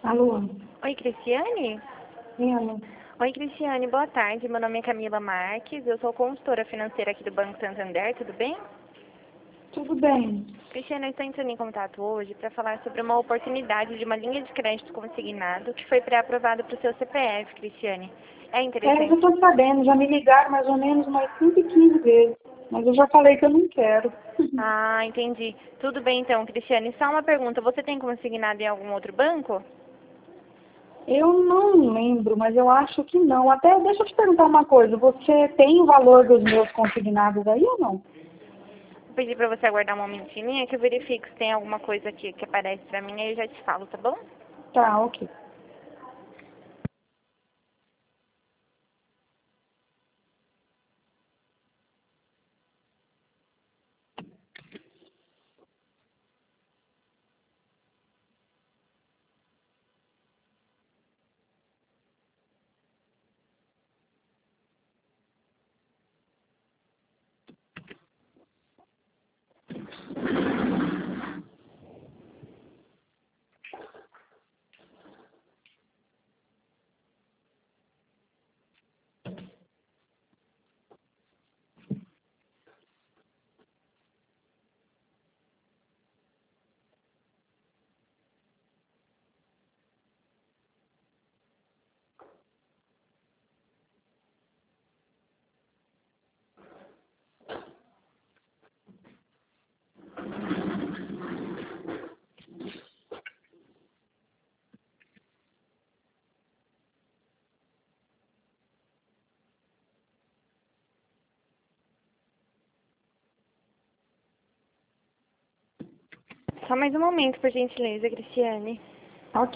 Alô? Oi, Cristiane? Ela? Oi, Cristiane, boa tarde. Meu nome é Camila Marques, eu sou consultora financeira aqui do Banco Santander, tudo bem? Tudo bem. Cristiane, eu estou entrando em contato hoje para falar sobre uma oportunidade de uma linha de crédito consignado que foi pré-aprovada para o seu CPF, Cristiane. É Eu já interessante? estou sabendo, já me ligaram mais ou menos umas 115 vezes, mas eu já falei que eu não quero. Ah, entendi. Tudo bem então, Cristiane. Só uma pergunta, você tem consignado em algum outro banco? Eu não lembro, mas eu acho que não. Até deixa eu te perguntar uma coisa, você tem o valor dos meus consignados aí ou não? Vou pedir para você aguardar um momentinho que eu verifico se tem alguma coisa aqui que aparece para mim, aí eu já te falo, tá bom? Tá, ok. Só mais um momento, por gentileza, Cristiane. Ok.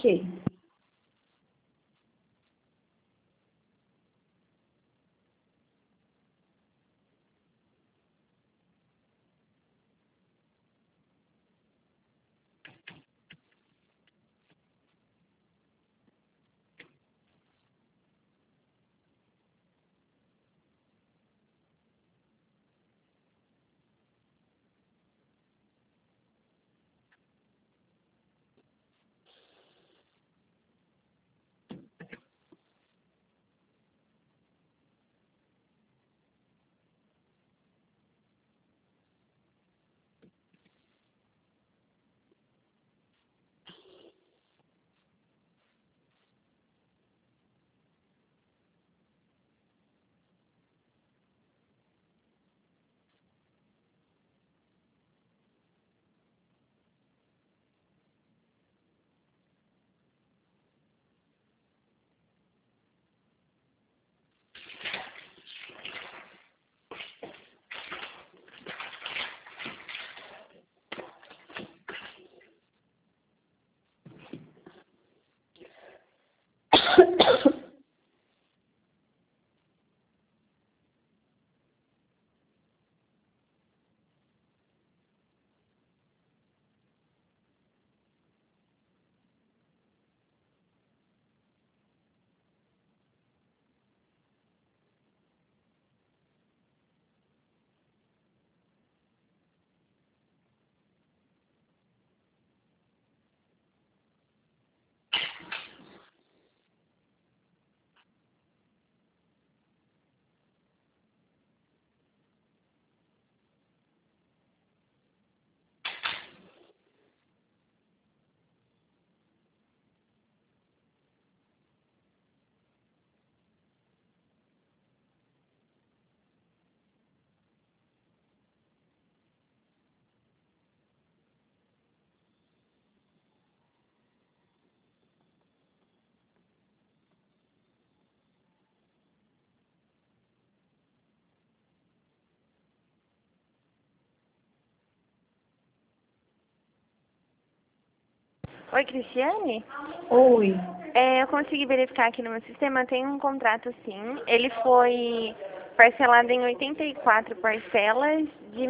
Oi, Cristiane? Oi. Eu consegui verificar aqui no meu sistema, tem um contrato sim. Ele foi parcelado em 84 parcelas de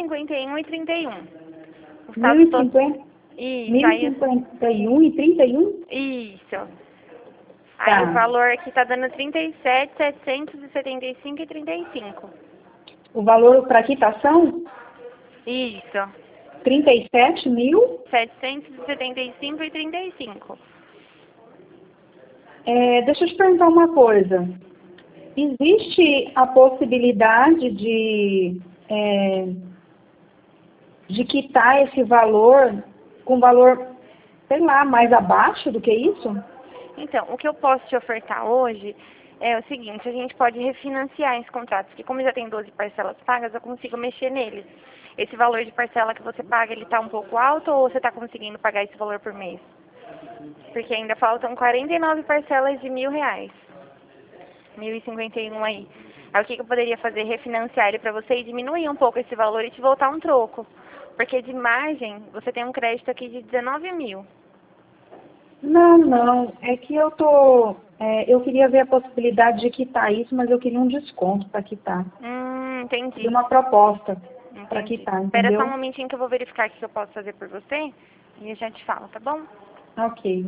1.051,31. O saldo todo. 1050, Isso, aí. 1051 e 31? Isso. Aí o Tá. valor aqui tá dando 37.775,35. O valor para quitação? Isso. 37 mil? 775,35. Deixa eu te perguntar uma coisa. Existe a possibilidade de quitar esse valor com valor, sei lá, mais abaixo do que isso? Então, o que eu posso te ofertar hoje é o seguinte, a gente pode refinanciar esse contrato, porque como já tem 12 parcelas pagas, eu consigo mexer neles. Esse valor de parcela que você paga, ele está um pouco alto ou você está conseguindo pagar esse valor por mês? Porque ainda faltam 49 parcelas de R$ 1.000. 1.051 aí. Aí o que eu poderia fazer? Refinanciar ele para você e diminuir um pouco esse valor e te voltar um troco. Porque de margem, você tem um crédito aqui de 19 mil. Não. É que eu queria ver a possibilidade de quitar isso, mas eu queria um desconto para quitar. Entendi. De uma proposta para Entendi. quitar, Espera só um entendeu? momentinho que eu vou verificar o que eu posso fazer por você e eu já te falo, tá bom? Ok.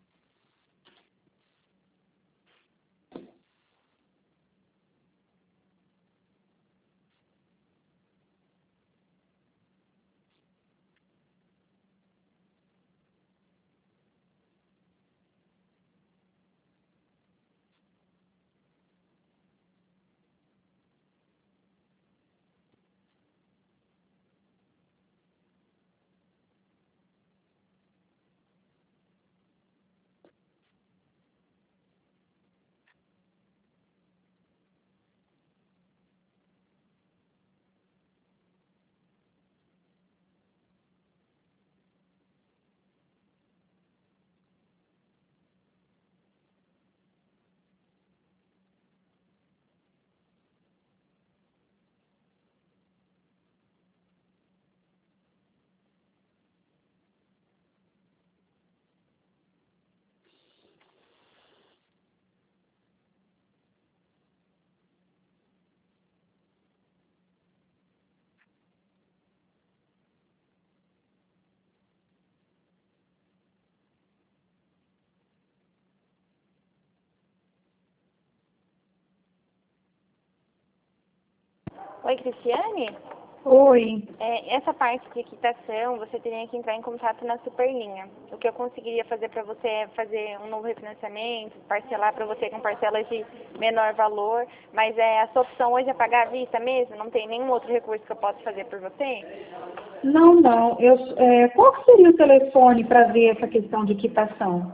Oi, Cristiane? Oi. Essa parte de quitação, você teria que entrar em contato na Superlinha. O que eu conseguiria fazer para você é fazer um novo refinanciamento, parcelar para você com parcelas de menor valor, mas a sua opção hoje é pagar à vista mesmo? Não tem nenhum outro recurso que eu possa fazer por você? Não. Qual que seria o telefone para ver essa questão de quitação?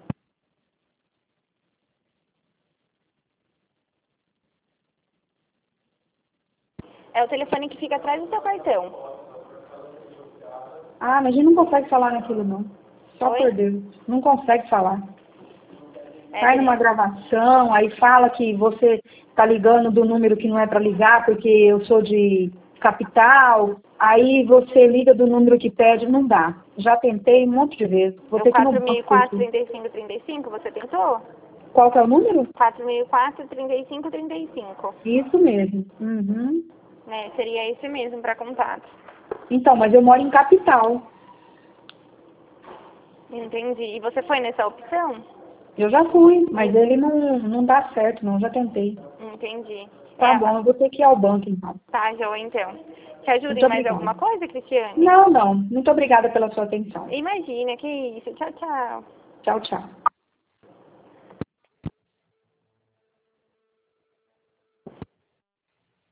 É o telefone que fica atrás do seu cartão. Ah, mas a gente não consegue falar naquilo, não. Só Oi? por Deus. Não consegue falar. Cai Teria. numa gravação, aí fala que você está ligando do número que não é para ligar, porque eu sou de capital, aí você liga do número que pede, não dá. Já tentei um monte de vezes. Vou O ter que ir no banco por isso. 4004-3535, você tentou? Qual que é o número? 4004-3535. Isso mesmo. Uhum. Seria esse mesmo para contato. Então, mas eu moro em capital. Entendi. E você foi nessa opção? Eu já fui, mas ele não dá certo, não. Já tentei. Entendi. Tá bom, eu vou ter que ir ao banco, então. Tá, João, então. Te ajuda Muito em mais obrigada. alguma coisa, Cristiane? Não. Muito obrigada pela sua atenção. Imagina, que isso. Tchau, tchau. Tchau, tchau.